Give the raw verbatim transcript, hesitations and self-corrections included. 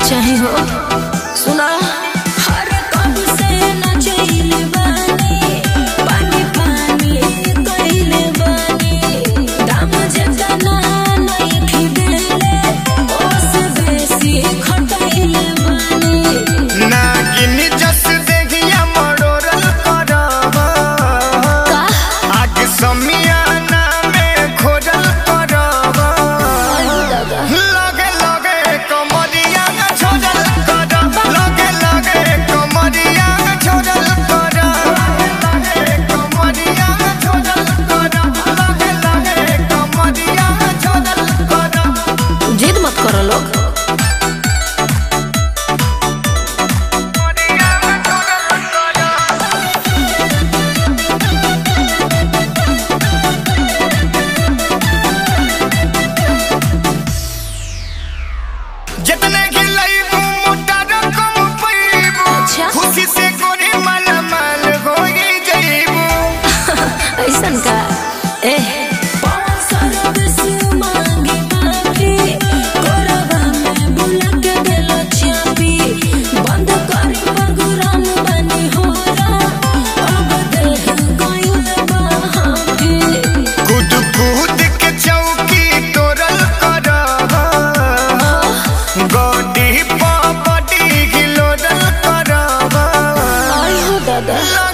चाहिए हो सुना हर कब से न चाहिए बानी पानी पानी कइले बानी दाम जतना नहीं खिदेले ओस बेसी खटइले बानी नागिन जस देखिया मरोरल करब का आग समियाना में खोजल करब लगे लगे कमरिया छोड़ल करब लगे लगे कमरिया छोड़ल करब लगे कमरिया छोड़ल करब लगे लगे कमरिया छोड़ल करब जिद मत करो लोग जितने खिलाइबू मोटा रकम पाइबू खुशी से गोरी माला माल हो जाइबू ऐसन का ए बंद कर बगुराम बनी हो अब देह गइल बहाके कूद कूद के चौकी तोरल करब गोडी पापड़ी गिलोदल करब आई हो दादा